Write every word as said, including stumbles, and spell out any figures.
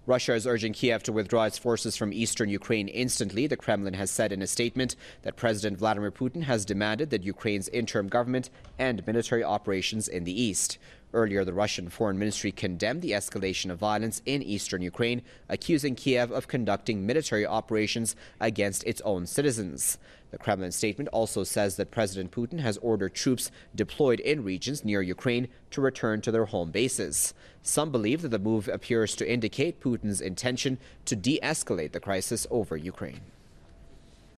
Russia is urging Kiev to withdraw its forces from eastern Ukraine instantly. The Kremlin has said in a statement that President Vladimir Putin has demanded that Ukraine's interim government end military operations in the east. Earlier, the Russian Foreign Ministry condemned the escalation of violence in eastern Ukraine, accusing Kiev of conducting military operations against its own citizens. The Kremlin statement also says that President Putin has ordered troops deployed in regions near Ukraine to return to their home bases. Some believe that the move appears to indicate Putin's intention to de-escalate the crisis over Ukraine.